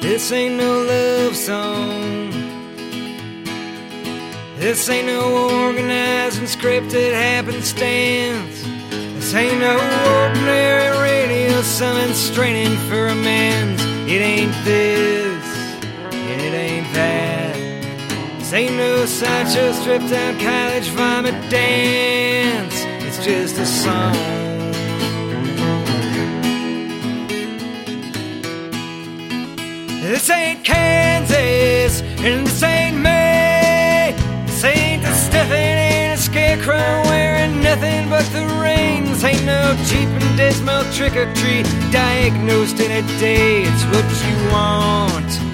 This ain't no love song. This ain't no organized and scripted happenstance. This ain't no ordinary radio summon straining for amends. It ain't this, and it ain't that. This ain't no sideshow stripped out college vomit dance. It's just a song. This ain't Kansas, and this ain't me. This ain't the Stephanie and a scarecrow wearing nothing but the rings. Ain't no cheap and dismal trick-or-treat diagnosed in a day. It's what you want.